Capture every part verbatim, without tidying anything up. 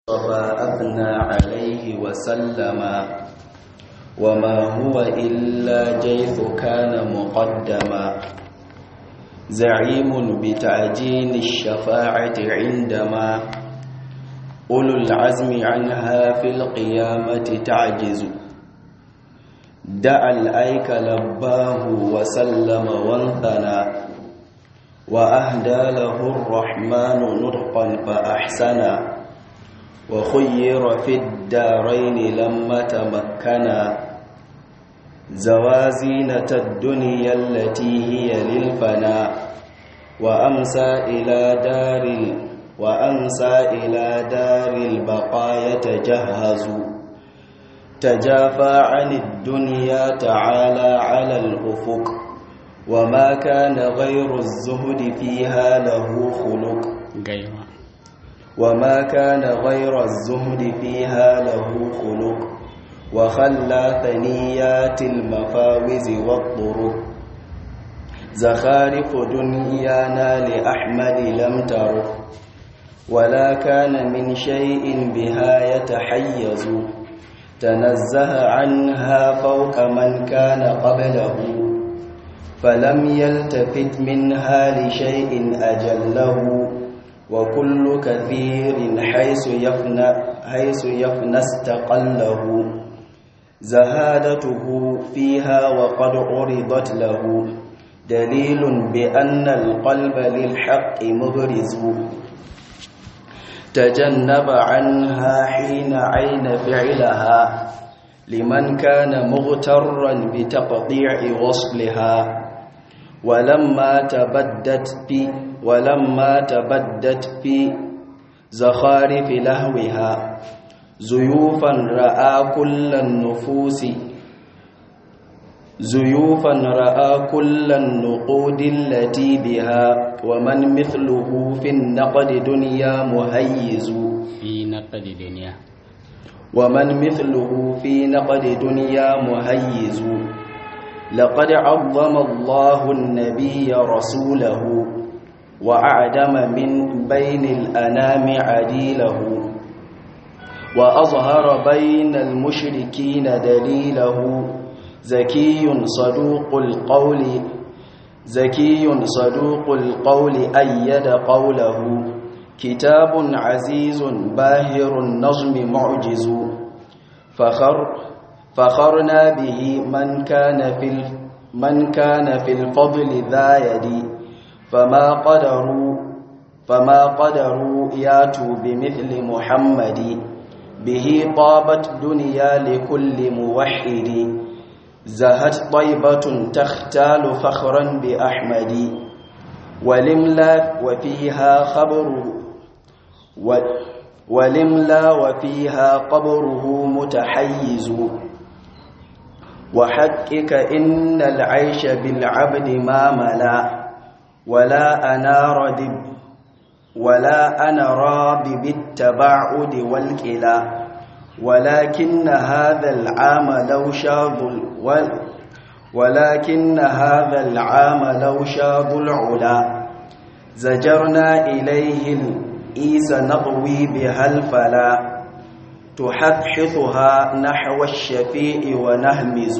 المصطفى أثنى عليه وسلم وما هو إلا جيث كان مقدما زعيم بتعجيل الشفاعة عندما أولو العزم عنها في القيامة تعجز دعا الأيك لباه وسلم وانثنى وأهدى له الرحمن نطقا فأحسنا وخير في الدارين لما تمكنا زوازينة الدنيا التي هي للفنا وأمسى إلى دار وأمسى إلى دار البقايا تجهز تجافى عن الدنيا تعالى على الأفق وما كان غير الزهد فيها له خلق وما كان غير الزهد فيها له خلق وخلى ثنيات المفاوز والطرق زخارف دنيانا لأحمد لم ترق ولا كان من شيء بها يتحيز تنزه عنها فوق من كان قبله فلم يلتفت منها لشيء أجله وكل كثير حيث يفنى حيث يفنى استقله زهادته فيها وقد عرضت له دليل بأن القلب للحق مبرز تجنب عنها حين عين فعلها لمن كان مغترا بتقطيع وصلها ولما تبدت في ولما تبدت في زخارف لهوها زيوفا رأى كل النفوس زيوفا رأى كل النقود التي بها ومن مثله في النقد دنيا مهيز في نقد دنيا ومن مثله في نقد دنيا مهيز لقد عظم الله النبي رسوله وأعدم من بين الأنام عديله وأظهر بين المشركين دليله زكي صدوق القول زكي صدوق القول أيد قوله كتاب عزيز باهر النظم معجز فخر فخرنا به من كان في من كان في الفضل ذا يدي فما قدروا فما قدروا ياتوا بمثل محمد به طابت دنيا لكل موحد زهت طيبة تختال فخرا بأحمد ولملا وفيها خبره ولملا وفيها قبره متحيز وحقك إن العيش بالعبد ما ملا ولا أنا راض ولا أنا راض بالتباعد والكلا ولكن هذا العام لو شاض ولكن هذا العام لو شاض العلا زجرنا إليه الإيس نطوي بها الفلا تحثحثها نحو الشفيع ونهمز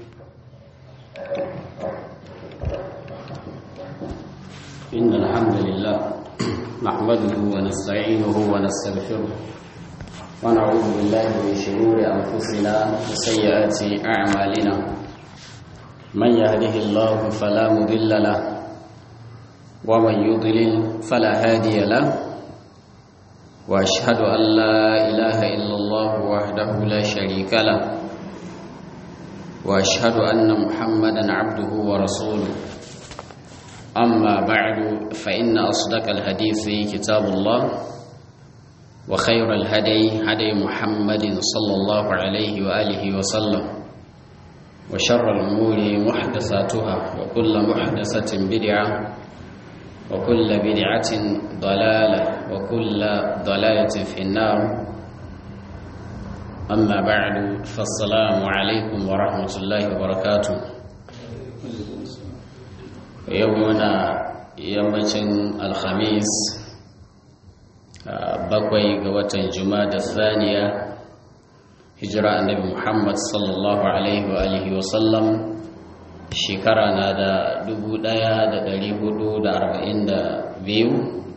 إن الحمد لله نحمده ونستعينه ونستغفره ونعوذ بالله من شرور أنفسنا وسيئات أعمالنا من يهده الله فلا مضل له ومن يضلل فلا هادي له وأشهد أن لا إله إلا الله وحده لا شريك له وأشهد أن محمدا عبده ورسوله أما بعد فإن أصدق الحديث كتاب الله وخير الهدي هدي محمد صلى الله عليه وآله وسلم وشر الأمور محدثاتها وكل محدثة بدعة وكل بدعة ضلالة وكل ضلالة في النار أما بعد فالسلام عليكم ورحمة الله وبركاته يومنا يوم الخميس bakwai ga watan Jumada Thaniya hijira annabi Muhammad sallallahu alaihi wa alihi wa sallam shekara na da dubu ɗaya da ɗari hudu da arba'in da biyu,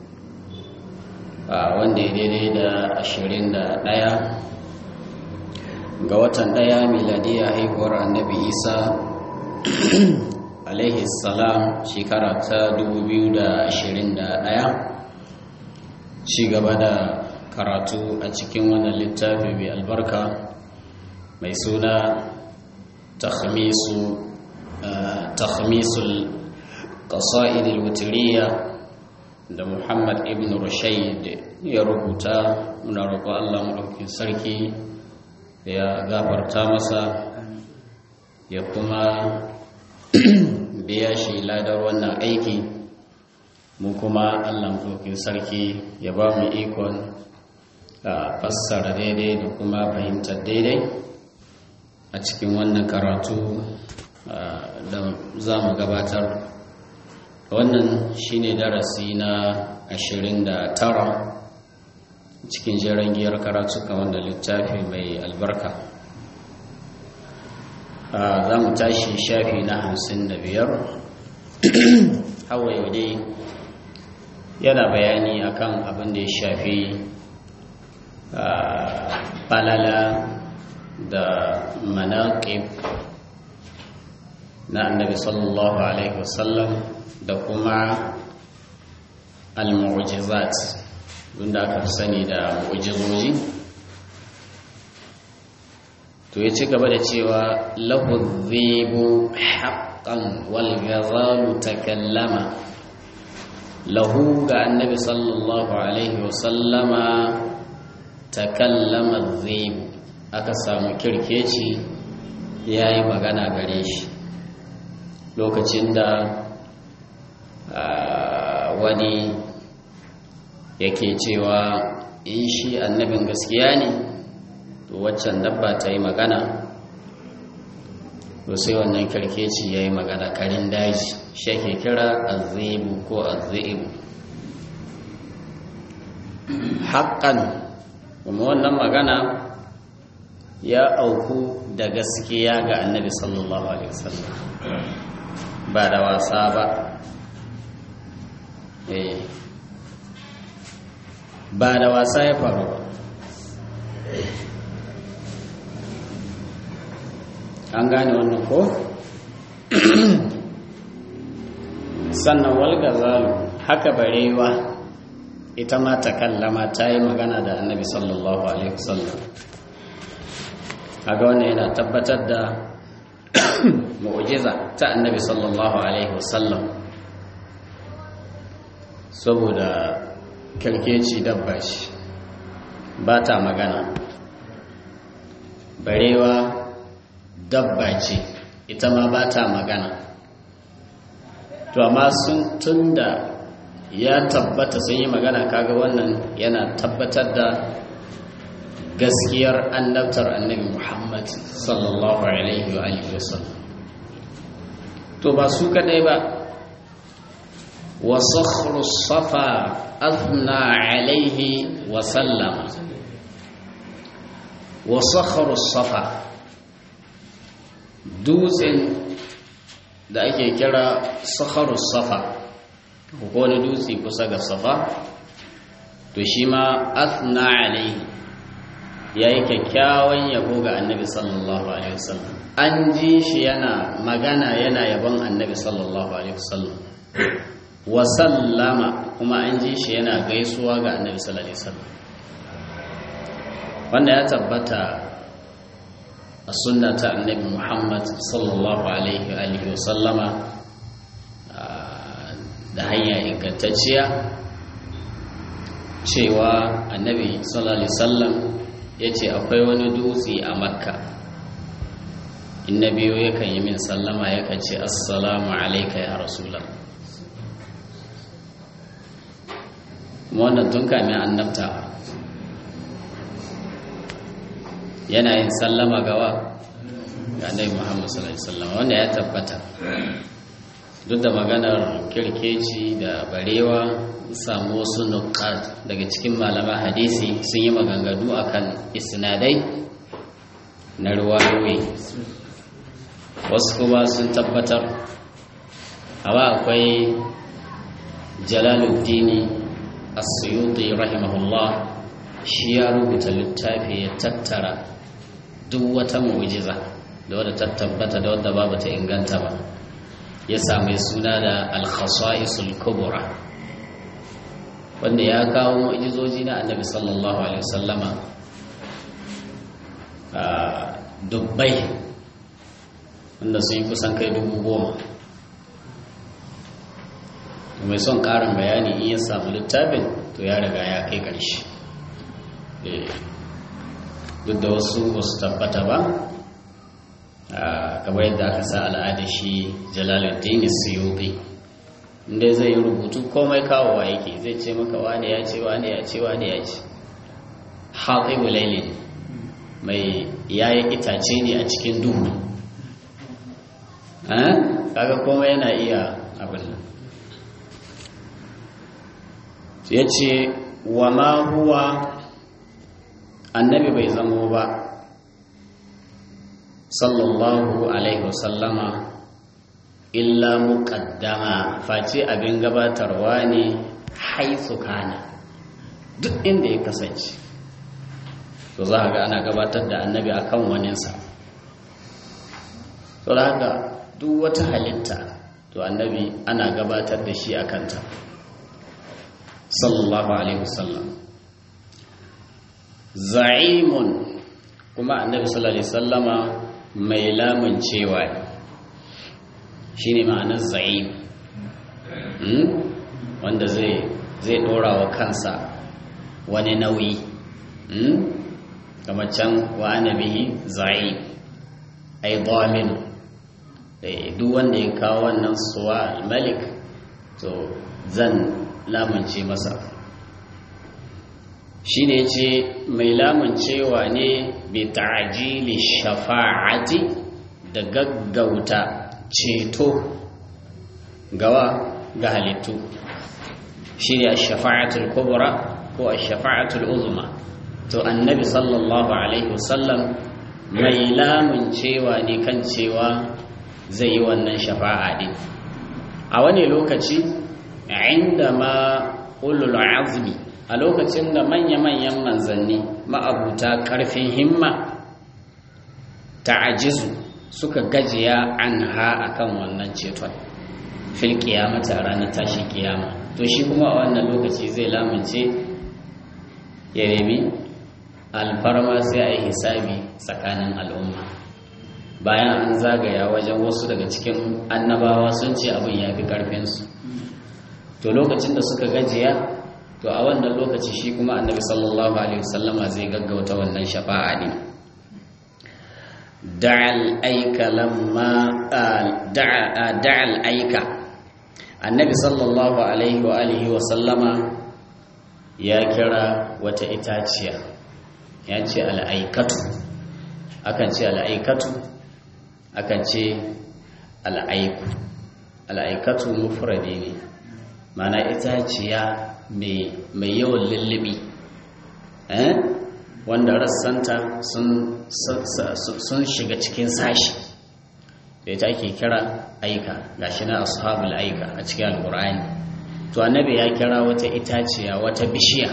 wanda ya daidai da ashirin da ɗaya ga watan ɗaya miladiya haihuwar annabi Isa alaihi salam shekara ta dubu biyu da ashirin da ɗaya. Ci gaba da karatu a cikin wannan littafi mai albarka mai suna takhmisu takhmisul qasaid al-witriyya da Muhammad ibn Rushayd ya rubuta. Muna roƙon Allah madaukakin sarki ya gafarta masa ya kuma biya shi ladar wannan aiki, mu kuma Allah madaukakin sarki ya ba mu ikon fassara daidai da kuma fahimtar daidai a cikin wannan karatu da za mu gabatar. Wannan shine darasi na ashirin da tara cikin jerin giyar karatu kamar da littafi mai albarka. Za mu tashi shafi na hamsin da biyar. Hawa yau dai yana bayani akan abin da ya shafi falala da manaƙib na annabi sallallahu alaihi wasallam da kuma al-mu'jizat wanda aka sani da mu'jizoji. To ya ci gaba da cewa lahu dhibu haqqan wal ghazalu takallama. Lahu ga annabi sallallahu alaihi wasallama takallama dhibu, aka samu kirkeci yayi magana gare shi lokacin da wani yake cewa in shi annabin gaskiya ne to waccan dabba ta yi magana, to sai wannan kirkeci ya yi magana, karin daji shi ake kira azzibu ko azzibu haƙƙan. Kuma wannan magana ya auku da gaskiya ga annabi sallallahu alaihi wasallam, ba da wasa ba. eh ba da wasa ya faru ba. An gane wannan ko? Sannan walgazalu haka barewa ita ma ta kallama, ta yi magana da annabi sallallahu alaihi wasallam. Aga wannan yana tabbatar da mu'jiza ta annabi sallallahu alaihi wasallam, saboda kirkeci dabba ce ba ta magana, barewa dabba ce ita ma ba ta magana. To amma sun tunda ya tabbata sun yi magana, kaga wannan yana tabbatar da gaskiyar annabtar annabi Muhammad sallallahu alaihi wa alihi wasallam. To ba su kadai ba, wa sakhru safa athna alaihi wa sallama. Wa sakhru safa, dutsen da ake kira sakhru safa ko wani dutse kusa ga safa, to shi ma athna alaihi ya yi kyakkyawan yabo ga annabi sallallahu alaihi wasallam. An ji shi yana magana yana yabon annabi sallallahu alaihi wasallam. Wa sallama, kuma an ji shi yana gaisuwa ga annabi sallallahu alaihi wasallam, wanda ya tabbata a sunna ta annabi Muhammad sallallahu alaihi wasallama da hanya ingantacciya cewa annabi sallallahu alaihi wasallam ya ce akwai wani dutse a Makka, in na biyo yakan yi min sallama yakan ce assalamu alaika ya rasulallah. kuma wannan tun kamin annabta yana yin sallama gawa ga annabi Muhammad sallallahu alaihi wasallam, wanda ya tabbata duk da maganar kirkeci da barewa samu wasu nukat daga cikin malaman hadisi sun yi maganganu akan isnadai na ruwayoyi, wasu kuma sun tabbatar. amma akwai Jalaluddin As-Suyuti rahimahullah, shi ya rubuta littafi ya tattara duk wata mu'jiza da wadda ta tabbata da wadda babu ta inganta ba, ya sami suna da Al-Khasa'isul Kubra, wanda ya kawo mu'jizoji na Annabi sallallahu alaihi wasallama a dubbai, wanda sun yi kusan kai dubu goma. mai son ƙarin bayani in ya samu littafin to ya riga ya kai ƙarshe, duk da wasu wasu tabbata ba, kamar yadda aka sa al'ada shi Jalaluddin Suyuti, inda zai yi rubutu komai kawowa yake, zai ce maka wane ya ce wane ya ce wane ya ce. Hatibu Lailin mai yayin itace ne a cikin duhu, kaga komai yana iya abin nan. Ya ce wa ma huwa, annabi bai zamo ba sallallahu alaihi wasallama illa muqaddama, face abin gabatarwa ne haitsu kana, duk inda ya kasance to za a ga ana gabatar da annabi akan waninsa. to da haka duk wata halitta to annabi ana gabatar da shi a kanta sallallahu alaihi wasallam. Za'imun, kuma annabi sallallahu alaihi wasallama mai lamun cewa shine ma'anar za'im, hmm? wanda zai zai dora wa kansa wani nauyi, hmm? kamar can wa annabihi za'im ay dhamin, duk wanda ya kawo wannan suwa al-malik to zan lamunce masa. shi ne ce mai lamuncewa ne bi ta'jili shafa'ati, da gaggauta ceto gawa ga halittu. shi ne ash-shafa'atul kubra ko ash-shafa'atul uzma. to annabi sallallahu alaihi wasallam mai lamuncewa ne kan cewa zai yi wannan shafa'a din. a wani lokaci indama ulul azmi, a lokacin da manya-manyan manzanni ma'abuta ƙarfin himma ta'ajizu suka gajiya anha akan wannan ceton fil qiyamati, a ranar tashi kiyama. to shi kuma a wannan lokaci zai lamunce ya nemi alfarma sai a yi hisabi tsakanin al'umma, bayan an zagaya wajen wasu daga cikin annabawa sun ce abin ya fi ƙarfinsu. to lokacin da suka gajiya, to a wannan lokaci shi kuma annabi sallallahu alaihi wasallama zai gaggauta wannan shafa'a din. da'al aika lamma da'a da'al aika, annabi sallallahu alaihi wa alihi wasallama ya kira wata itaciya, ya ce al'aikatu, akan ce al'aikatu, akan ce al'aiku. al'aikatu mufradi ne, mana itaciya mai yawan lullubi, eh? wanda rassanta sun shiga cikin sashi, da ita ake kira aika. gashi na ashabul aika a cikin alqur'ani. to annabi ya kira wata itaciya, wata bishiya,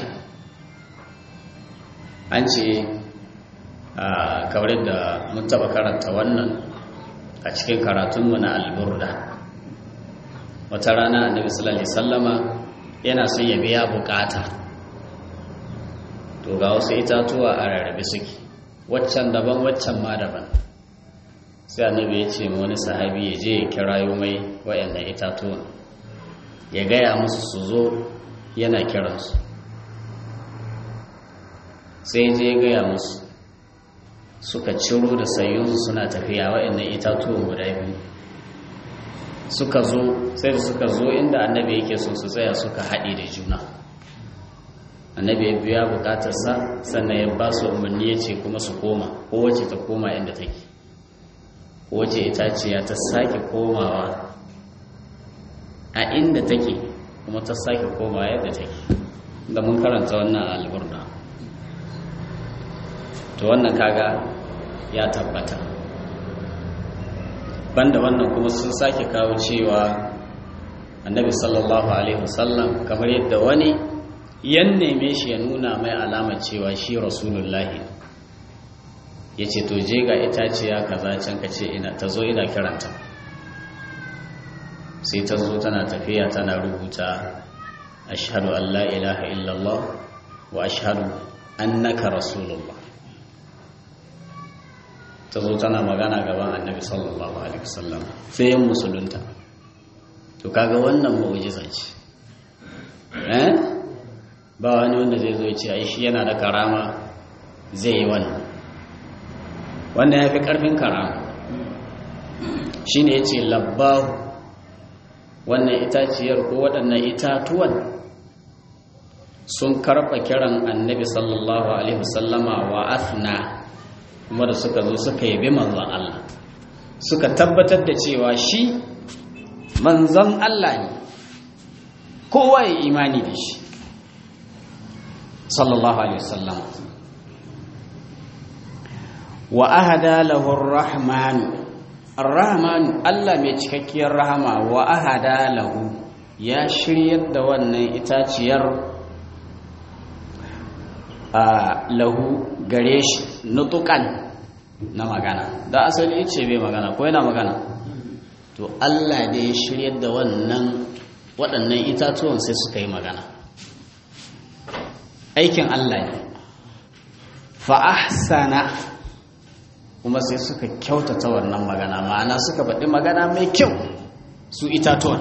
an ce a kawar da mun taba karanta wannan a cikin karatunmu na alburda. wata rana annabi sallallahu alaihi wasallama yana son ya biya bukata, to ga wasu itatuwa a rarrabe suke, waccan daban waccan ma daban. sai annabi ya ce wani sahabi ya je ya kirayo mai wayannan itatuwan, ya gaya musu su zo, yana kiransu. sai je ya gaya musu, suka ciro da sayunsu suna tafiya wayannan itatuwan guda biyu. suka zo, sai da suka zo inda annabi yake so su tsaya, suka haɗe da juna. annabi ya biya bukatarsa, sannan ya ba su umarni ya ce kuma su koma, kowace ta koma inda take. kowace itaciya ta sake komawa a inda take kuma ta sake koma yadda take da mun karanta wannan alburda to wannan kaga ya tabbata. Banda wannan kuma sun sake kawo cewa annabi sallallahu alaihi wasallam kamar yadda wani yan neme shi ya nuna mai alama cewa shi rasulullahi ya ce to je ga itaciya kaza can ka ce ina ta zo ina kiranta, sai ta zo tana tafiya tana rubuta ashhadu an la ilaha illallah wa ashhadu annaka rasulullah. Ta zo tana magana gaban annabi sallallahu alaihi wasallam sai yan musulunta. To kaga wannan mu'jiza ce eh ba wani wanda zai zo ya ce ai shi yana da karama zai yi wannan wannan yafi karfin karama. Shine yace labbahu, wannan itaciyar ko waɗannan itatuwan sun karɓa kiran annabi sallallahu alaihi wasallama wa athna, kuma da suka zo suka yabi manzon Allah suka tabbatar da cewa shi manzon Allah ne, kowa ya imani da shi sallallahu alaihi wasallam. Wa ahada lahu ar-rahman, ar-rahman Allah mai cikakkiyar rahama, wa ahada lahu ya shiryar da wannan itaciyar a lahu gare shi nutukan na magana. Da asali ce bai magana ko yana magana, to Allah da ya shiryar da wannan waɗannan itatuwan sai suka yi magana. Aikin Allah ne. Fa ahsana, kuma sai suka kyautata wannan magana, ma'ana suka faɗi magana mai kyau su itatuwan.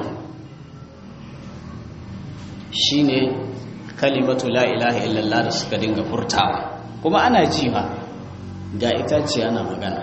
Shine kalimatu la ilaha illallah da suka dinga furtawa, kuma ana ji ba ga itace ana magana.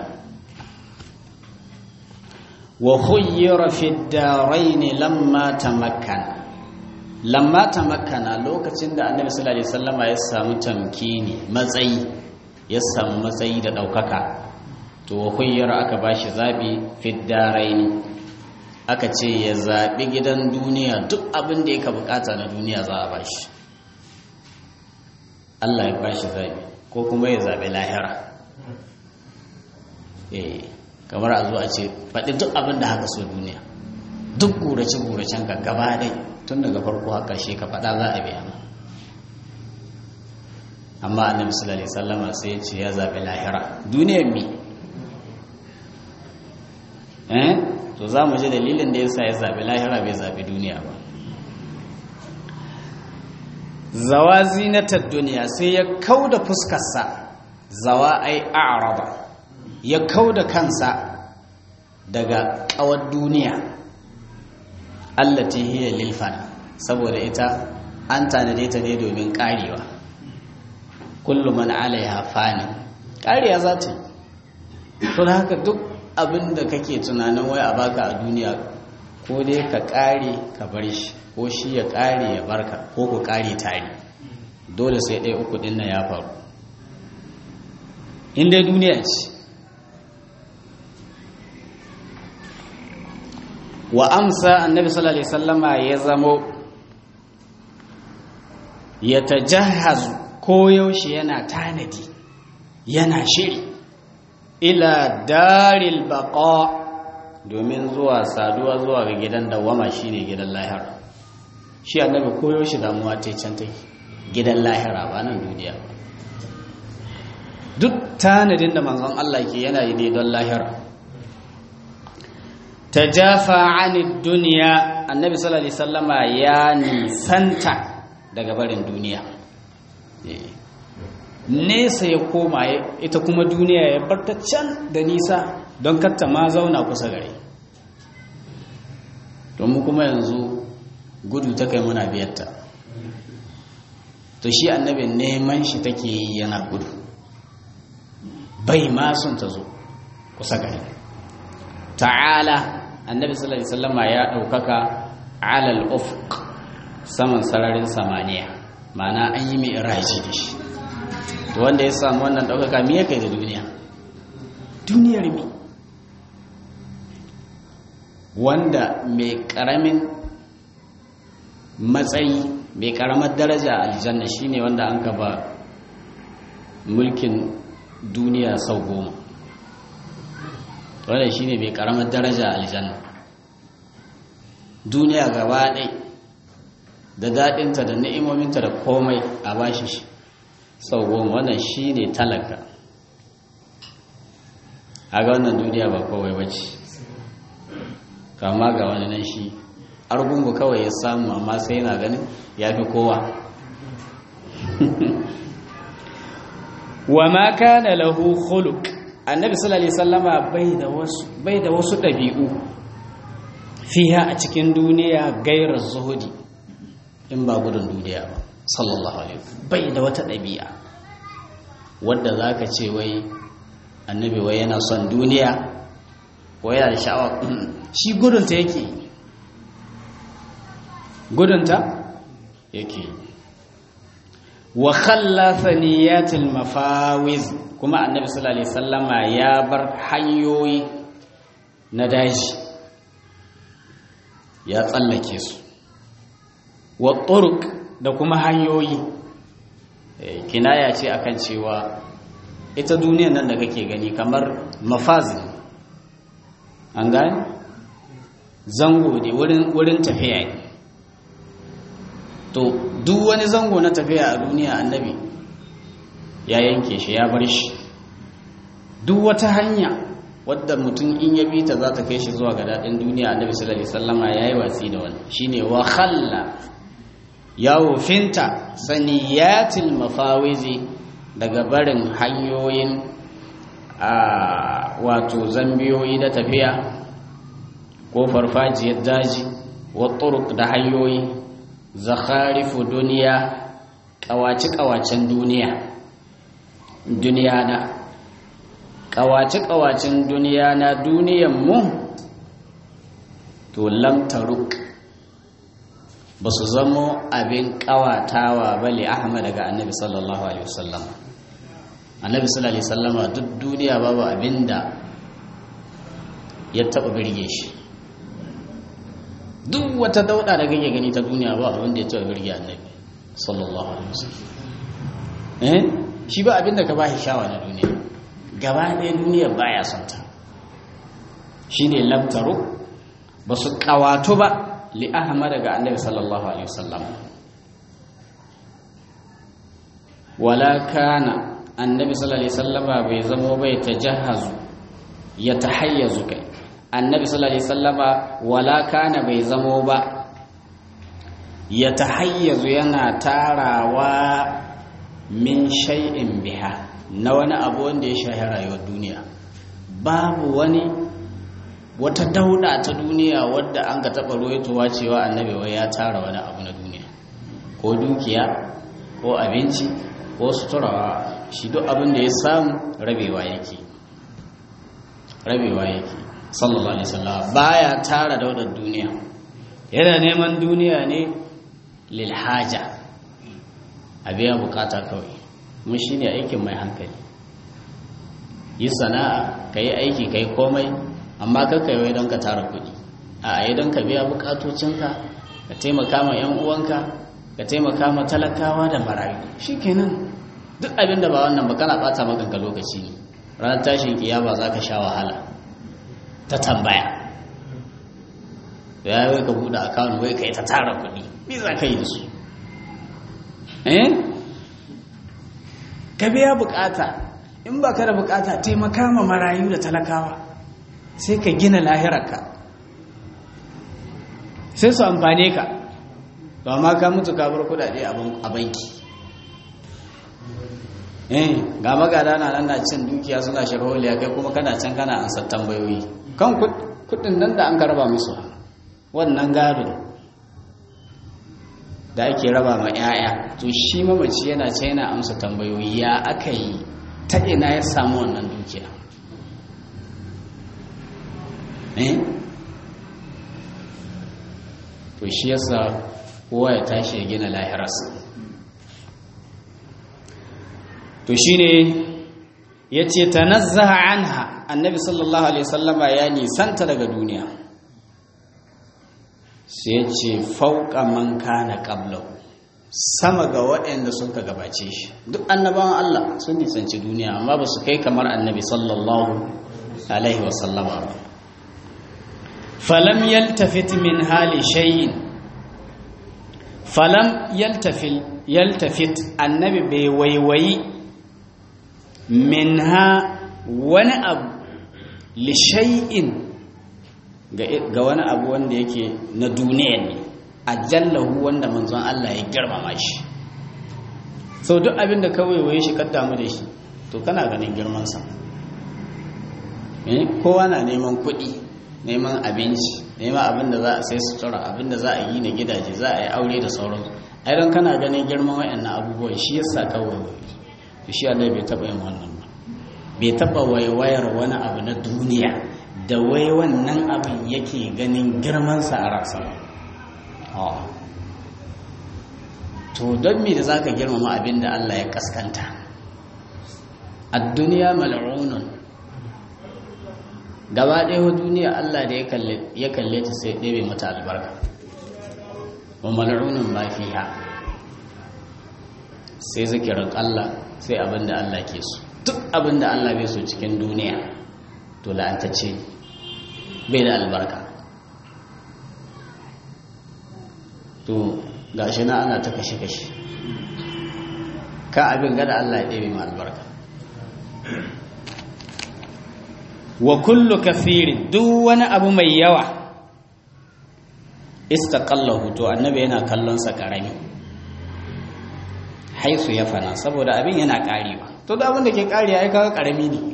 Wa khuyyira fi ad-darain lamma tamakkana, lamma tamakkana lokacin da annabi sallallahu alaihi wasallama ya samu tamkini, matsayi, ya samu matsayi da daukaka, to wa khuyyira aka bashi zabi fi ad-darain, aka ce ya zabi gidan duniya, duk abin da yake bukata na duniya za a bashi. Allah ya bashi zabi, ko kuma ya zabi lahira. eh kamar a zo a ce faɗi duk abin da haka so duniya, duk gurace-guracen ka gaba dai tun daga farko har ƙarshe ka faɗa za a biya. Amma annabi sallallahu alaihi wasallama sai ya ce ya zaɓi lahira, duniyar mi eh to za mu ji dalilin da yasa ya zaɓi lahira bai zaɓi duniya ba. Zawa zinatar duniya, sai ya kauda fuskarsa, zawa ai a'raba, ya kauda kansa daga kawar duniya, allati hiya lil fana, saboda ita an tanade ta ne domin karewa. Kullu man alaiha fani, kariya za ta yi. To da haka duk abin da kake tunanin wai a baka a duniya, ko dai ka kare ka bar shi, ko shi ya kare ya barka, ko ku kare tare. Dole sai ɗaya uku ɗin nan ya faru. In dai duniya ce. Wa amsa annabi sallallahu alaihi wasallama ya zamo ya tajahhazu, ko yaushe yana tanadi, yana shiri ila daril baqa, domin zuwa saduwa zuwa ga gidan dawama, shine gidan lahira. Shi annabi ko yaushe damuwa ta can take gidan lahira, ba nan duniya. Duk tanadin da manzon Allah ke yana yi ne don lahira. Tajafa anid duniya, annabi sallallahu alaihi wasallama ya nisanta daga barin duniya, nesa ya koma, ita kuma duniya ya barta can da nisa don katta ma zauna kusa gare. Don mu kuma yanzu gudu ta kai muna biyarta, to shi annabi neman shi take yi yana gudu, bai ma sun ta zo kusa gare. Ta'ala, annabi sallallahu alaihi wasallama ya daukaka alal ufq, saman sararin samaniya, ma'ana an yi mi'raji da shi. To wanda ya samu wannan daukaka me yake da duniya? Duniyar mi? Wanda mai karamin matsayi mai karamar daraja a aljanna shine wanda an ka ba mulkin duniya sau goma wanda shine mai karamar daraja a aljanna duniya gaba ɗai da daɗinta da ni'imominta da komai a bashi shi sau goma wannan shine talaka a ga wannan duniya ba kowai bace kama ga wani nan shi argungu kawai ya samu amma sai yana ganin ya fi kowa wa ma kana lahu khuluq annabi sallallahu alaihi wasallama bai da wasu bai da wasu dabi'u fiha a cikin duniya gairar zuhudi in ba gudun duniya ba sallallahu alaihi wasallam bai da wata dabi'a wanda zaka ce wai annabi wai yana son duniya ko yana da sha'awa shi gudunta yake gudunta yake wa khalla thaniyatil mafawiz kuma annabi sallallahu alaihi wasallama ya bar hanyoyi na daji ya tsallake su wa turuq da kuma hanyoyi kinaya ce akan cewa ita duniyar nan da kake gani kamar mafazin an gane zango ne wurin tafiya ne to duk wani zango na tafiya a duniya annabi ya yanke shi ya bar shi duk wata hanya wadda mutum in ya bi ta za ta kai shi zuwa ga daɗin duniya annabi sallallahu alaihi wasallama ya yi watsi da wannan shine wa khalla yawo finta saniyatil mafawizi daga barin hanyoyin a wato zambiyoyi da tafiya ko farfajiyar daji wa turuq da hanyoyi zakharifu duniya kawaci-kawacen duniya duniya na kawaci-kawacen duniya na duniyan mu to lam taruk ba su zamo abin kawatawa bale ahmad daga annabi sallallahu alaihi wasallam annabi sallallahu alaihi wasallama duk duniya babu abinda ya taba birge shi duk wata dauda da kake gani ta duniya ba abinda ya taba birge annabi sallallahu alaihi wasallam eh shi ba abinda ka bashi shawa na duniya gaba ɗaya duniya baya son ta shine labtaru ba su kawato ba li ahmad daga annabi sallallahu alaihi wasallam wala kana annabi sallallahu alaihi wasallama bai zamo bai tajahhazu ya tahayyazu kai annabi sallallahu alaihi wasallama wala kana bai zamo ba ya tahayyazu yana tarawa min shay'in biha na wani abu wanda ya shahi rayuwar duniya babu wani wata dauda ta duniya wadda an ga taba ruwaitowa cewa annabi wai ya tara wani abu na duniya ko dukiya ko abinci ko sutura shi duk abin da ya samu rabewa yake rabewa yake sallallahu alaihi wasallam baya tara daudar duniya yana neman duniya ne lil haja abiya bukata kawai mun shine aikin mai hankali yi sana'a kai aiki kai komai amma kakka yi don ka tara kuɗi a yi don ka biya bukatocinka ka taimaka ma 'yan uwanka ka taimaka ma talakawa da marayu shi kenan duk abin da ba wannan ba kana ɓata maganka lokaci ne ranar tashin kiyama za ka sha wahala ta tambaya ya yi ka buɗe akawun wai ka yi ta tara kuɗi me za ka yi da su eh ka biya bukata in ba ka da bukata taimaka ma marayu da talakawa sai ka gina lahirarka sai su amfane ka to amma ka mutu ka bar kudade a banki eh ga magada na nan na cin dukiya suna sharholiya kai kuma kana can kana ansa tambayoyi kan kudin nan da an ka raba musu wannan gado da ake raba ma yaya to shi mamaci yana ce yana amsa tambayoyi ya aka yi ta ina ya samu wannan dukiya to shi yasa kowa ya tashi ya gina lahirarsa to shine yace tanazzaha anha annabi sallallahu alaihi wasallama ya nisanta daga duniya sai ya ce fauka man kana qablahu, sama ga waɗanda suka gabace shi. Duk annabawan Allah sun nisanci duniya amma ba su kai kamar annabi sallallahu alaihi wasallama ba. falam yaltafit min hali shay'in, falam yaltafil yaltafit annabi bai waiwayi minha wani abu li shay'in ga wani abu wanda yake na duniya ne, ajallahu wanda manzon Allah ya girmama shi. So duk abin da ka waiwaye shi ka damu da shi to kana ganin girman sa. Eh kowa na neman kuɗi, neman abinci, neman abin da za a sai sutura, abin da za a yi na gidaje, za a yi aure da sauransu. Ai don kana ganin girman wayannan abubuwan shi yasa ka waiwaye. To shi Allah bai taba yin wannan ba. Bai taba waiwayar wani abu na duniya da wai wannan abin yake ganin girman sa a rasa. To don me da za ka girmama abin da Allah ya kaskanta? Ad-duniya mal'unun, gaba ɗaya wa duniya Allah da ya kalle ta sai ɗebe mata albarka, wa mal'unun ma fiha, sai zikirin Allah, sai abin da Allah ke so. Duk abin da Allah bai so cikin duniya to la'antacce bai da albarka. To gashi na ana ta kashe-kashe ka abin gada Allah ya ɗebe ma albarka. Wa kullu kafirin, duk wani abu mai yawa istaqallahu, to annabi yana kallon sa karami, haisu ya fana, saboda abin yana karewa. To da abin da ke karewa ai kaga karami ne.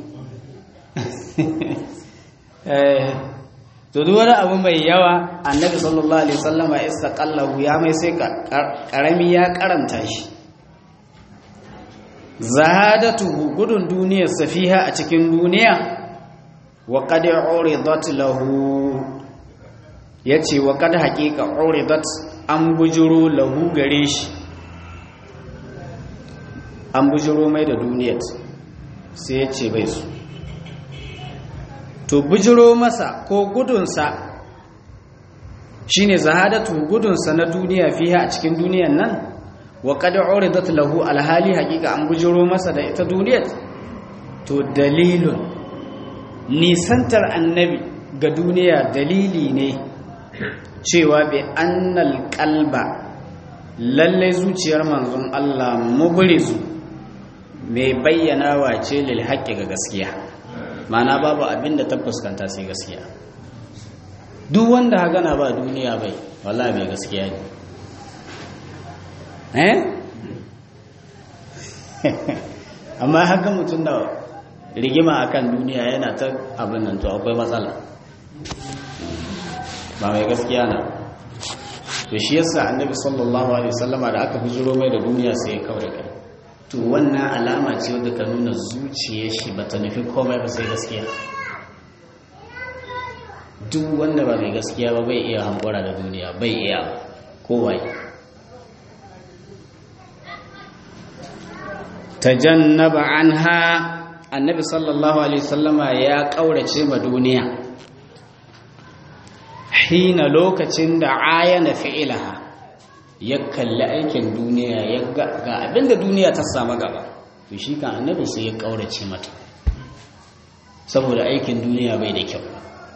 eh to duk wani abu mai yawa annabi sallallahu alaihi wasallama istaqallahu ya mai sai karami ya karanta shi. Zahadatu, gudun duniyar safiha a cikin duniya, wa qad uridat lahu, yace wa qad haqiqa uridat, an bujuro lahu gare shi, an bujuro mai da duniyar sai yace bai su. To bujiro masa ko gudunsa shine zahadatu, gudunsa na duniya fiha a cikin duniyan nan, wa qad uridat lahu, alhali haqiqa an bujiro masa da ita duniyar. To dalilun, nisantar annabi ga duniya dalili ne cewa bi annal qalba, lalle zuciyar manzon Allah mubrizu, mai bayyana wace lil haqqi ga gaskiya. Mana babu abin da ta fuskanta sai gaskiya. Duk wanda ha gana ba duniya bai, wallahi mai gaskiya ne. Eh? Amma haka mutum da rigima akan duniya yana ta abin nan to akwai matsala. Ba mai gaskiya na. To shi yasa Annabi sallallahu alaihi wasallama da aka bujuro mai da duniya sai ya kaure kai. To wannan alama ce wadda ka nuna zuciyar shi ba ta nufi komai ba sai gaskiya. Duk wanda ba mai gaskiya ba bai iya hankura da duniya, bai iya kowai. Tajannaba anha, annabi sallallahu alaihi wasallama ya kaurace ma duniya hina lokacin da ayana fi'ilaha, ya kalli aikin duniya, ya ga abinda duniya ta samu gaba, to shi kan annabi sai ya kaurace mata saboda aikin duniya bai da kyau.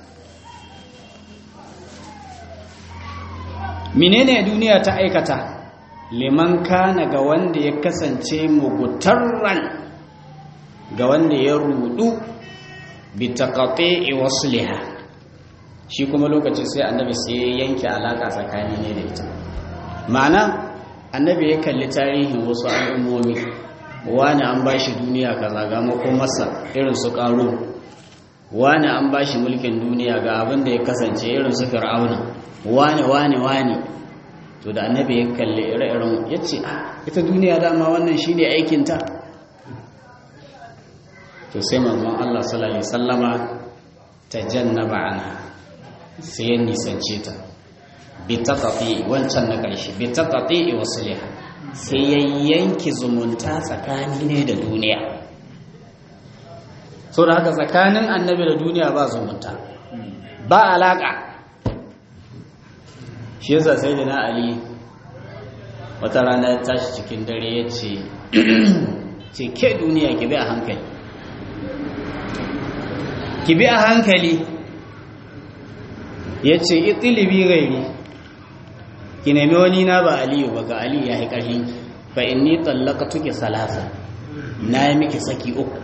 Menene duniya ta aikata? Liman kana, ga wanda ya kasance mugutarran, ga wanda ya rudu bi taqati'i wasliha, shi kuma lokaci sai annabi sai ya yanke alaka tsakani ne da ita. Ma'ana annabi ya kalli tarihin wasu al'ummomi, wani an bashi duniya kaza ga makomarsa irin su Qarun, wani an bashi mulkin duniya ga abin da ya kasance irin su Fir'auna, wani wani wani. To da annabi ya kalli ire-iren, ya ce ita duniya dama wannan shi ne aikinta. To sai manzon Allah sallallahu alaihi wasallama tajannaba anha, sai ya nisance ta bi taqati, wancan na ƙarshe bi taqati wasliha, sai ya yanki zumunta tsakani ne da duniya. So da haka tsakanin annabi da duniya ba zumunta, ba alaka. shi yasa sai da na ali wata rana ya tashi cikin dare ya ce ce ke duniya ki bi a hankali ki bi a hankali ya ce itilibi gairi ki nemi wani na ba aliyu ba ga aliyu ya yi ƙarfinki fa inni tsallaka tuke salasa na yi miki saki uku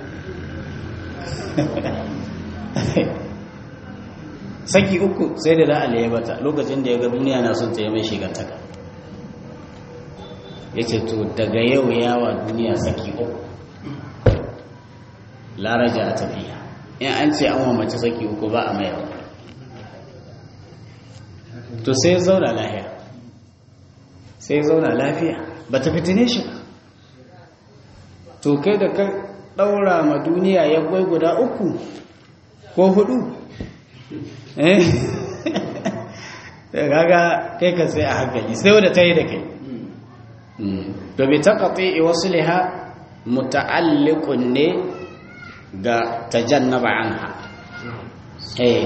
saki uku sai da da'ala ya bata lokacin da ya ga duniya na son ta yi mai shigantaka ya ce to daga yau yawa duniya saki uku laraja a tafiya in an ce an wamace saki uku ba a mayar to sai zauna lafiya sai zauna lafiya ba ta fitine shi to kai da ka ɗaura ma duniya ya gwai guda uku ko hudu eh kaga kai ka sai a hankali sai wanda ta yi da kai to bi taqati wasliha muta'alliqun ne ga tajannaba anha eh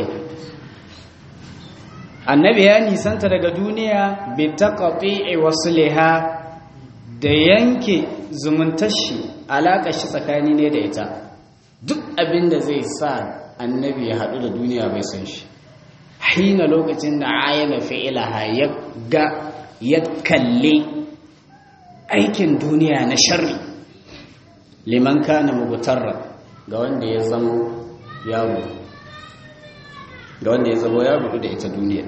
annabi ya nisanta daga duniya bi taqati wasliha da yanke zumuntashi alaka shi tsakani ne da ita duk abinda zai sa annabi ya hadu da duniya bai san shi hina lokacin da ayyana fi'ilaha ya ga ya kalle aikin duniya na sharri liman kana mubtarra ga wanda ya zama yawo ga wanda ya zama yawo da ita duniyar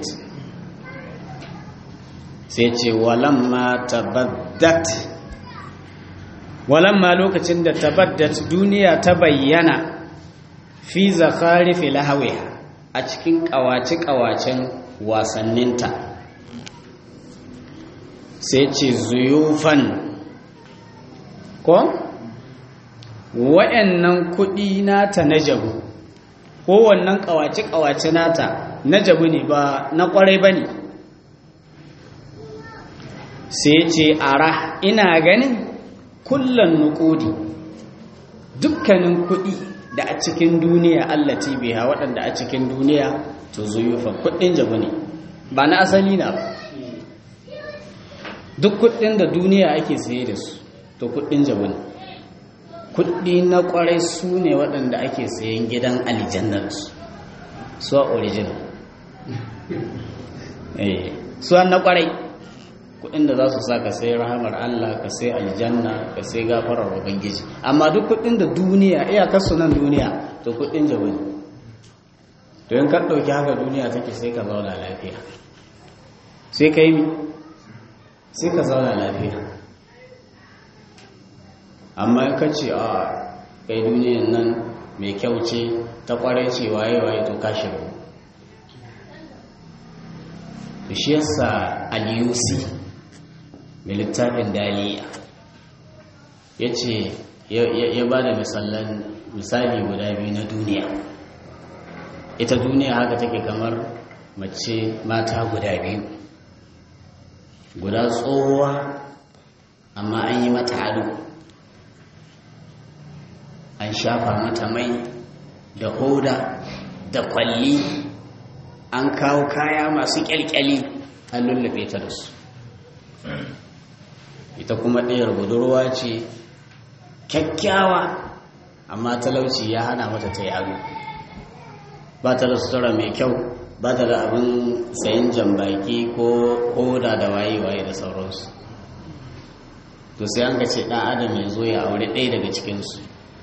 sai ce walamma tabaddat walamma lokacin da tabaddat duniya ta bayyana fi zakharifi lahawiha a cikin kawace-kawacen wasanninta sai ce zuyufan ko wa'annan kuɗi nata na jabu ko wannan kawace-kawace nata na jabu ne ba na kwarai ba ne sai ce ara ina ganin kullum nukudi dukkanin kuɗi da a cikin duniya allati biha waɗanda a cikin duniya to zuyufa kuɗin jabu ne ba na asali na ba duk kuɗin da duniya ake saye da su to kuɗin jabu ne kuɗi na ƙwarai su ne waɗanda ake sayen gidan aljannar su su a original eh su an na ƙwarai kuɗin da za su sa ka sai rahamar Allah ka sai aljanna ka sai gafarar ubangiji amma duk kuɗin da duniya iyakar su nan duniya to kuɗin jabu ne to in ka ɗauki haka duniya take sai ka zauna lafiya sai ka yi sai ka zauna lafiya amma in ka ce a kai duniyan nan mai kyau ce ta ƙwarai ce waye waye to ka shiga to shi yasa al-yusi mai littafin daliya ya ce ya ba da misali guda biyu na duniya ita duniya haka take kamar mace mata guda biyu guda tsohuwa amma an yi mata ado an shafa mata mai da hoda da kwalli an kawo kaya masu kyalkyali an lullube ta da su ita kuma ɗayar budurwa ce kyakkyawa amma talauci ya hana mata ta yi ado ba ta da sutura mai kyau ba ta da abin sayan jambaki ko koda da waye-waye da sauransu to sai an ce ɗan adam ya zo ya aure ɗaya daga cikinsu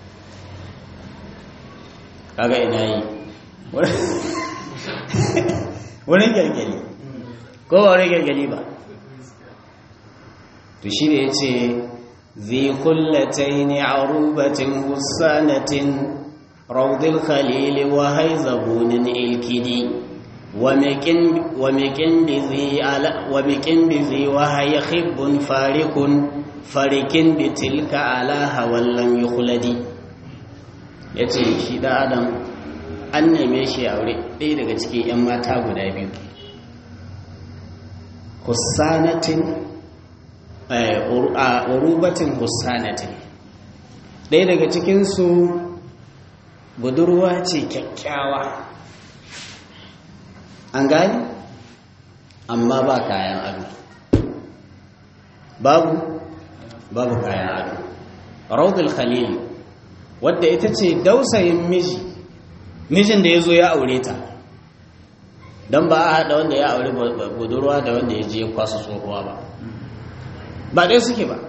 kaga ina yi wurin gyalgyali ko ba wurin gyalgyali ba to shi da ya ce zai kullatai ne a rubatin hussanatin raudil khalili wa haizabunin ilkidi wa mikin bizi wa haya khibbun farikun farikin bitilka ala hawallon yukuladi ya ce shi da adam an neme shi a wuri ɗaya daga cikin 'yan mata guda biyu hussanatin a urubatin hussanatin ɗaya daga cikinsu budurwa ce kyakkyawa an gani amma ba kayan ado babu babu kayan ado raudul khalil wadda ita ce dausayin miji mijin da ya zo ya aure ta don ba a haɗa wanda ya aure budurwa da wanda ya je ya kwasa tsohuwa ba ba dai suke ba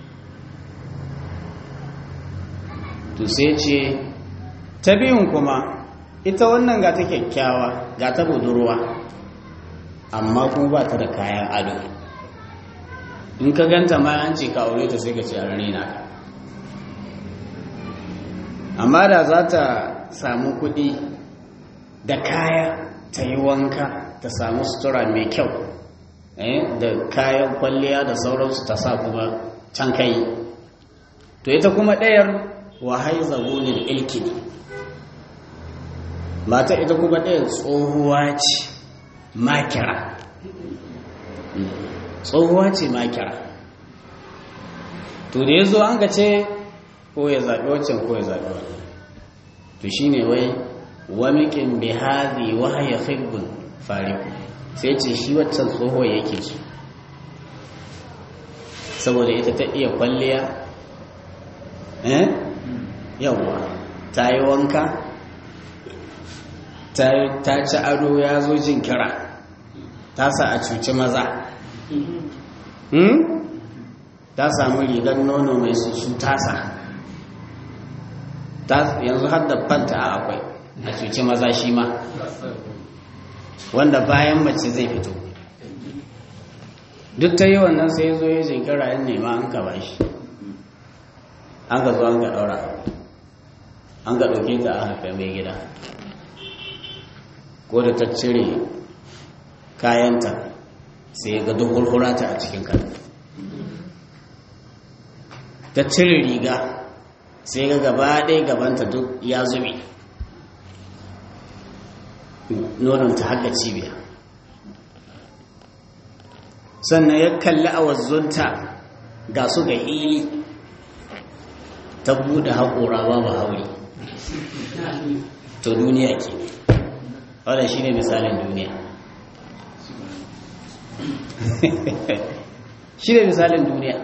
to sai ce ta biyun kuma ita wannan ga ta kyakkyawa ga ta budurwa amma kuma ba ta da kayan ado in ka ganta ma an ce ka aure ta sai ka ce a rena ka amma da za ta samu kuɗi da kaya ta yi wanka ta samu sutura mai kyau da kayan kwalliya da sauransu ta sa kuma can kai to ita kuma ɗayar wahai zagonin ilkini mata ita kuma ɗayar tsohuwa ce makira tsohuwa ce makira to da ya zo an ka ce ko ya zaɓi wancan ko ya zaɓi wani to shi ne wai wamikin bihazi wahaya khibbun fariku sai ce shi waccan tsoho yake su saboda ita ta iya kwalliya eh yawwa ta yi wanka ta ci ado ya zo jin kira ta sa a cuci maza ta samu rigar nono mai susu tasa yanzu har da fanta a akwai a cuci maza shi ma wanda bayan mace zai fito duk ta yi wannan sai ya zo ya jinkira yin nema an ka ba shi an ka zo an ka ɗaura an ka ɗauke ta a haifa mai gida ko da ta cire kayanta sai ga duk hulhurata a cikin kan ta cire riga sai ga gaba ɗaya gabanta duk ya zube nononta haka cibiya sannan ya kalli a wazzonta ga su ga ili ta buɗe haƙora babu hauri to duniya ke wadda shi ne misalin duniya shi ne misalin duniya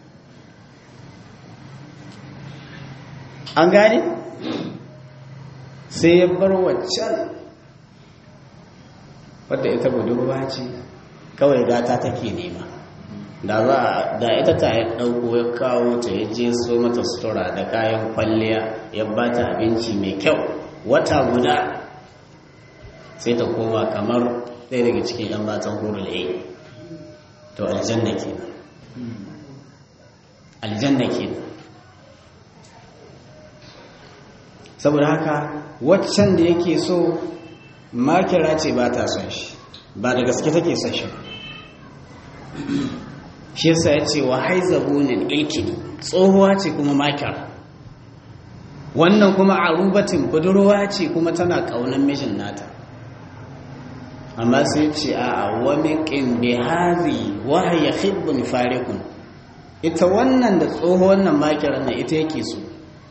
an gane sai ya bar waccan wadda ita budurwa ce kawai gata take nema da za da ita ta ya ɗauko ya kawo ta ya je so mata sutura da kayan kwalliya ya ba ta abinci mai kyau wata guda sai ta koma kamar ɗaya daga cikin yan matan hurul a to aljanna ke aljanna ke saboda haka waccan da yake so makira ce ba ta son shi ba da gaske take son shi shi yasa ya ce wa haizabunin ilkini tsohuwa ce kuma makira wannan kuma arubatin budurwa ce kuma tana kaunan mijin nata amma sai ce a wani ƙin bihazi wahaya khibbun farikun ita wannan da tsohuwan nan makiran nan ita yake so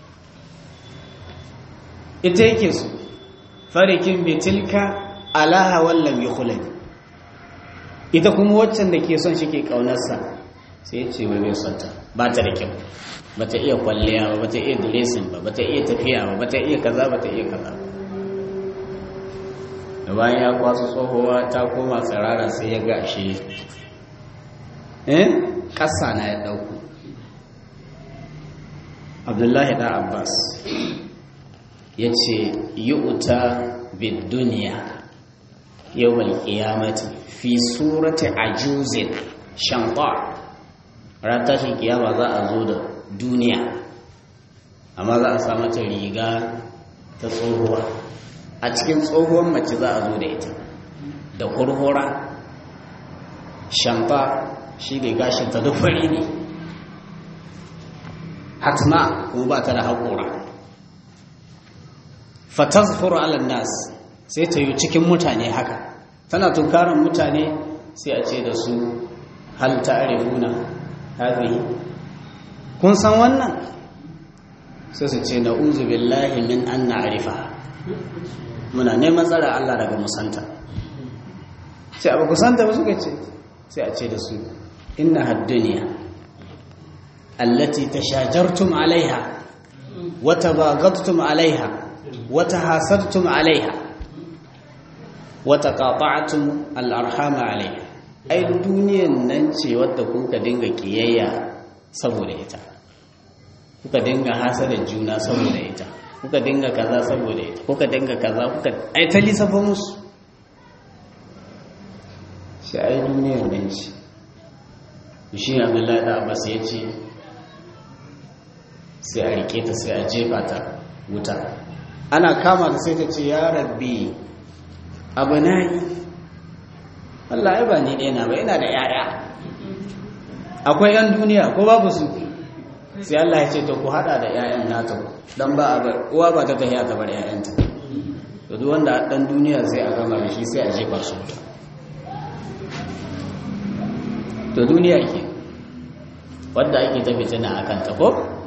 ita yake so farikin bitilka alaha wallam yukhulad ita kuma waccan da ke son shi ke kaunarsa sai ce wai bai son ta ba ta da kyau ba ta iya kwalliya ba ba ta iya dressing ba ba ta iya tafiya ba ba ta iya kaza ba ta iya kaza da bayan ya kwaso tsohuwa ta koma tsirara sai ya ga shi eh kasa na ya dauko Abdullahi da Abbas ya ce yi uta bin duniya yau malkiyamati fi surati ajuzin shamfa ran tashin kiyama za a zo da duniya amma za a samu ta riga ta tsohuwa a cikin tsohuwar mace za a zo da ita da hurhura shamfa shi ne gashin ta dufari ne hatma kuma ba ta da haƙora fatazfuru ala nas sai ta yi cikin mutane haka tana tunkarar mutane sai a ce da su hal ta'rifuna hadhihi kun san wannan sai su ce na'udzu billahi min an na'rifa muna neman tsara Allah daga musanta sai abu kusanta ba suka ce sai a ce da su inna hadduniya allati tashajartum alaiha wa tabaghadtum alaiha wa tahasartum alaiha wa taqata'tum al-arhama alaiha ai duniyan nan ce wadda kuka dinga kiyayya saboda ita kuka dinga hasada juna saboda ita kuka dinga kaza saboda ita kuka dinga kaza kuka ai ta lissafa musu shi ai duniyar nan ce shi Abdullahi da Abbas ya ce sai a rike ta sai a jefa ta wuta ana kama ta sai ta ce ya rabbi abnai Allah ai ba ni ɗaya na ba ina da yaya akwai yan duniya ko babu su sai Allah ya ce to ku hada da yayan nata dan ba uwa ba ta tahiya ta bar yayanta to duk wanda dan duniya sai a gama shi sai a jefa su to duniya ke wanda ake ta fitina akan ta ko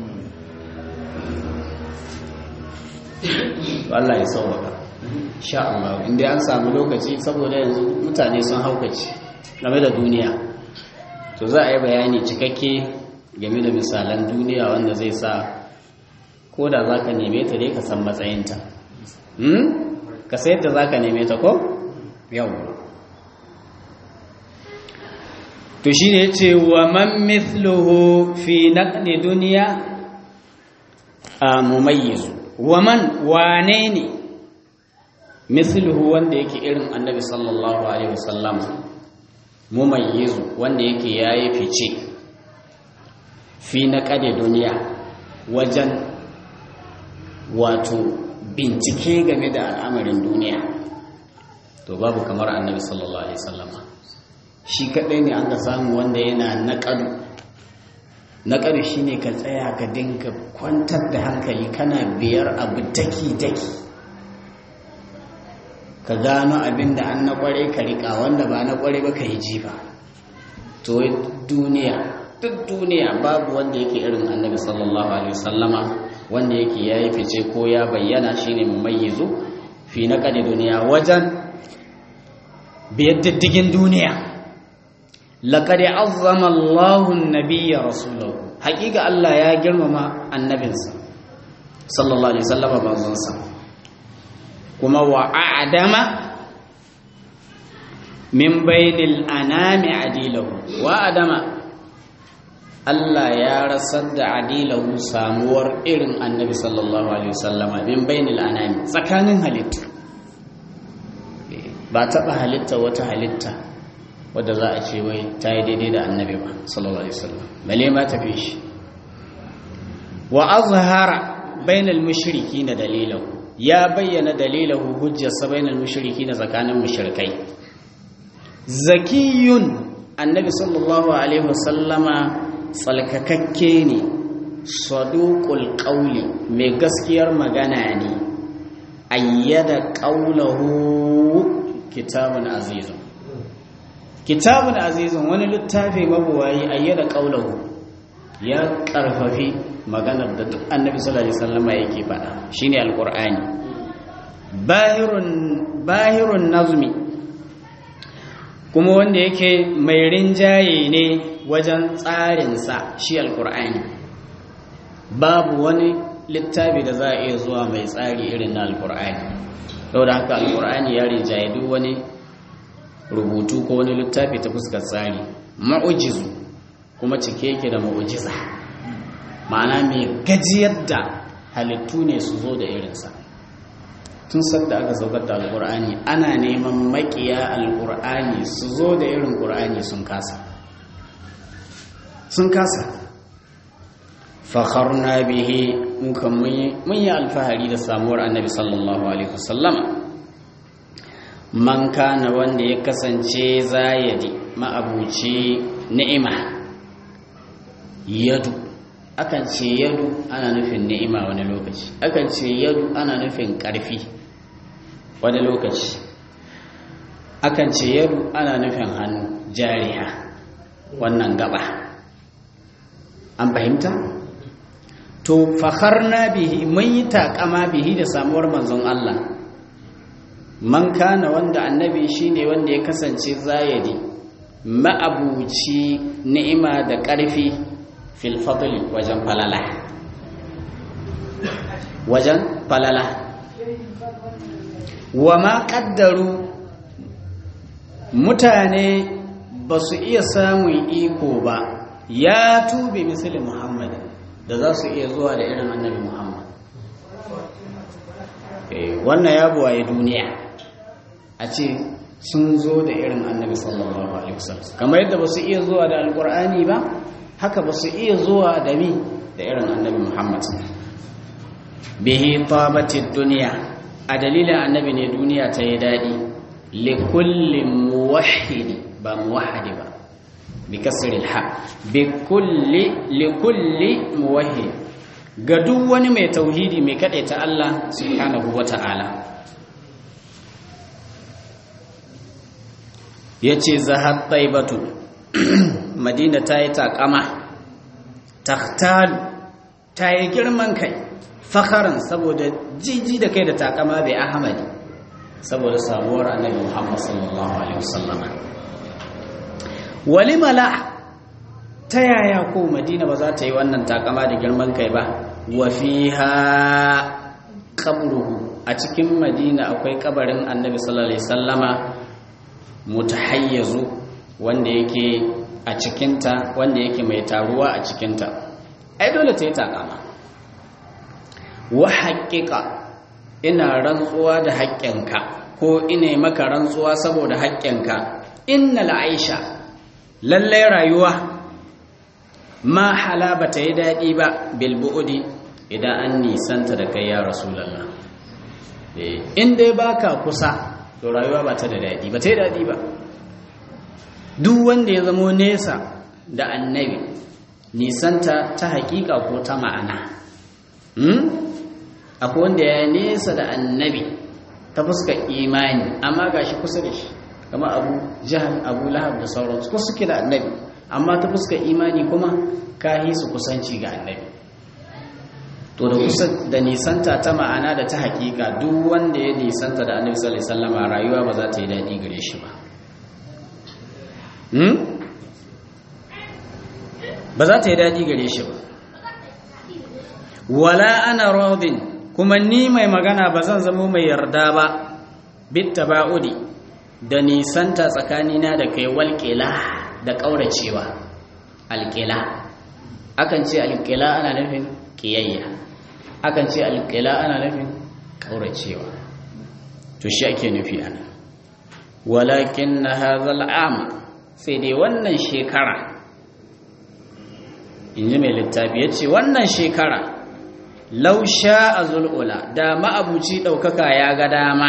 Allah ya sauwaka insha Allah inda an samu lokaci saboda yanzu mutane sun haukace game da duniya to za a yi bayani cikakke game da misalan duniya wanda zai sa ko da za ka neme ta dai ka san matsayinta ka sayar da za ka neme ta ko? yau to shi ne ce wa man mithluhu fi naqdi duniya a mumayyizu wa man wane ne mithluhu wanda yake irin annabi sallallahu alaihi wasallam mumayyizu wanda yake yayi fice fi naqdi duniya wajen wato bincike game da al'amarin duniya to babu kamar annabi sallallahu alaihi wasallama shi kadai ne an ga samu wanda yana naqadu naqadu shine ka tsaya ka dinka kwantar da hankali kana biyar abu daki daki ka gano abinda an na kware ka rika wanda ba na kware ba ka yi jifa to duniya duk duniya babu wanda yake irin annabi sallallahu alaihi wasallama wanda yake yayi fice ko ya bayyana shine mumayyizu fi naqadi duniya wajen biyar diddigin duniya laqad azzama Allahu an-nabiyya rasulahu haqiqa Allah ya girmama annabinsa sallallahu alaihi wasallama bazansa kuma wa a'dama min bainil anami adilahu wa adama Allah ya rasar da adilahu samuwar irin annabi sallallahu alaihi wasallama min bainil anami tsakanin halittu ba taɓa halitta wata halitta wadda za a ce wai ta yi daidai da annabi ba sallallahu alaihi wasallam bale ma tafi shi wa azhara bainal mushrikin dalilahu ya bayyana dalilahu hujjarsa bainal mushrikin tsakanin mushrikai zakiyun annabi sallallahu alaihi wasallama tsalkakakke ne saduqul qawli mai gaskiyar magana ne ayyada qawluhu kitabun azizun kitabun azizun wani littafi mabuwayi ayyada qawluhu ya karfafi maganar da duk annabi sallallahu alaihi wasallam yake faɗa shine alqur'ani bahirun bahirun nazmi kuma wanda yake mai rinjaye ne wajen tsarinsa shi alqur'ani babu wani littafi da za a iya zuwa mai tsari irin na alqur'ani saboda haka alqur'ani ya rinjaye duk wani rubutu ko wani littafi ta fuskar tsari mu'jizu kuma cike yake da mu'jiza ma'ana mai gajiyar da halittu ne su zo da irinsa tun sadda aka saukar da alqur'ani ana neman makiya alqur'ani su zo da irin qur'ani sun kasa sun kasa fakharna bihi muka mun yi alfahari da samuwar annabi sallallahu alaihi wasallam man kana wanda ya kasance zayadi ma'abuci ni'ima yadu akan ce yadu ana nufin ni'ima wani lokaci akan ce yadu ana nufin ƙarfi wani lokaci akan ce yadu ana nufin hannu jariha wannan gaba an fahimta to fakharna bihi mun yi takama bihi da samuwar manzon Allah man kana wanda annabi shine wanda ya kasance zayadi ma'abuci ni'ima da ƙarfi fil fadli wajen falala wajen falala wa ma qaddaru mutane ba su iya samun iko ba ya tube misali Muhammad da za su iya zuwa da irin annabi Muhammad wannan ya buwaye duniya a ce sun zo da irin annabi sallallahu alaihi wasallam kamar yadda ba su iya zuwa da alkur'ani ba haka ba su iya zuwa da mi da irin annabi Muhammad bihi tabatid dunya a dalilin annabi ne duniya ta yi dadi li kulli muwahhid ba muwahhid ba bi kasri al-ha bi kulli li kulli muwahhid ga duk wani mai tauhidi mai kadaita Allah subhanahu wata'ala yace zahat taibatu madina ta yi takama takhtalu ta yi girman kai fakharan saboda jiji da kai da takama bai ahmadi saboda samuwar annabi Muhammad sallallahu alaihi wasallam walimala ta yaya ko madina ba za ta yi wannan takama da girman kai ba wa fiha qabruhu a cikin madina akwai kabarin annabi sallallahu alaihi wasallama mutahayyazu wanda yake a cikinta wanda yake mai taruwa a cikinta ai dole ta yi takama wa haƙiƙa ina rantsuwa da haƙƙinka ko ina maka rantsuwa saboda haƙƙinka innal aisha lallai rayuwa ma hala ba ta yi daɗi ba bilbu'udi idan an nisanta da kai ya rasulallah in dai baka kusa to rayuwa ba ta da daɗi ba ta yi daɗi ba duk wanda ya zamo nesa da annabi nisanta ta haƙiƙa ko ta ma'ana akwai wanda ya nesa da annabi ta fuskar imani amma gashi kusa da shi kama abu jahal abu lahab da sauransu ko suke da annabi amma ta fuskar imani kuma ka yi su kusanci ga annabi to da kusa da nisanta ta ma'ana da ta hakika duk wanda ya nisanta da annabi sallallahu alaihi wasallam rayuwa ba za ta yi daɗi gare shi ba hmm? ba za ta yi daɗi gare shi ba wala ana radin kuma ni mai magana ba zan zama mai yarda ba bit taba'udi da nisanta tsakanina da kai walƙila da ƙauracewa alƙila akan ce alƙila ana nufin ƙiyayya akan ce alƙila ana nufin ƙauracewa to shi ake nufi ana walakin na hazal am sai dai wannan shekara in ji mai littafi ya ce wannan shekara lausha a zul'ula da ma'abuci ɗaukaka ya ga dama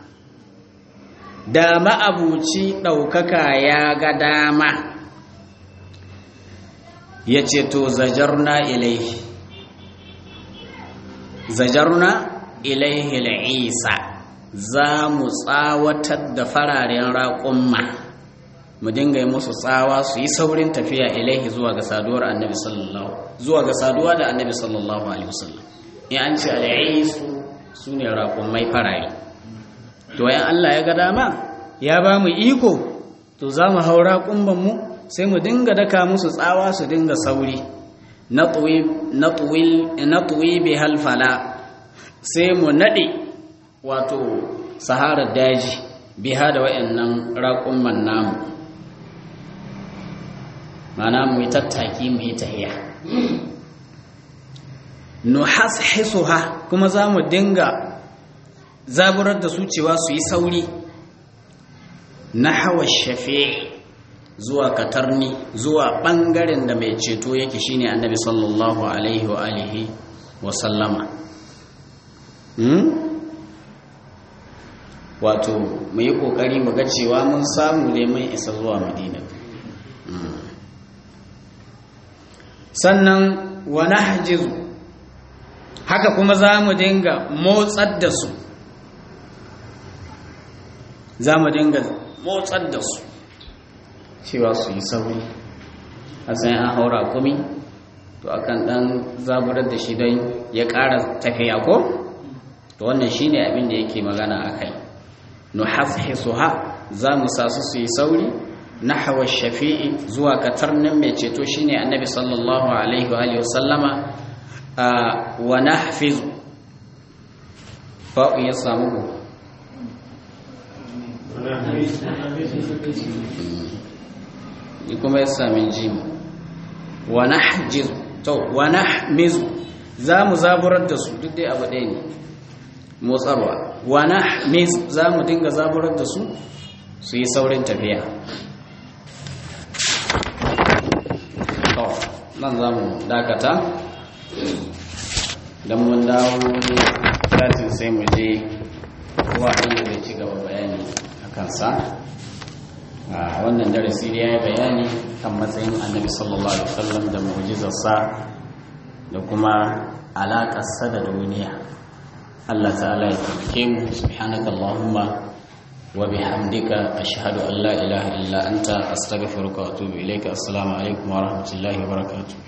da ma'abuci ɗaukaka ya ga dama ya ce to zajarna ilaihi zajarna ilaihi al'isa za mu tsawatar da fararen raƙumma mu dinga yi musu tsawa su yi saurin tafiya ilaihi zuwa ga saduwar annabi sallallahu zuwa ga saduwa da annabi sallallahu alaihi wasallam in an ce al'isu su ne raƙummai farare to yan Allah ya ga dama ya ba mu iko to za mu haura mu sai mu dinga daka musu tsawa su dinga sauri na tuwi bi halfala sai mu naɗe wato saharar daji biha da wayannan raƙumman namu mana mu yi tattaki mu yi tahiya nuhashisuha kuma za mu dinga zaburar da su cewa su yi sauri na hawa shafe zuwa katarni zuwa ɓangaren da mai ceto yake shine annabi sallallahu alaihi wa alihi wa sallama wato mu yi ƙoƙari mu ga cewa mun samu ne mun isa zuwa madina sannan wa nahjizu haka kuma za mu dinga motsar da su za mu dinga motsar da su cewa su yi sauri a tsayin an haura kumi to akan dan zaburar da shi don ya ƙara tafiya ko to wannan shine abin da yake magana a kai nuhafhisuha za mu sa su su yi sauri nahwa shafi'i zuwa katarnin mai ceto shine annabi sallallahu alaihi wa alihi wasallama wa nahfiz fa ya samu ku ni kuma ya sami jim wa nahjiz to wa nahmiz za mu zaburar da su duk dai abu ɗaya ne motsarwa wa nahmiz za mu dinga zaburar da su su yi saurin tafiya to nan za mu dakata don mun dawo satin sai mu je kowa inda zai ci gaba bayani a kansa a wannan darasi da ya yi bayani kan matsayin annabi sallallahu alaihi wasallam da mu'jizarsa da kuma alaƙarsa da duniya. Allah ta'ala ya tabbake mu subhanaka allahumma wa bihamdika ashhadu an la ilaha illa anta astaghfiruka wa atubu ilayka. Assalamu alaikum wa rahmatullahi wa barakatuh.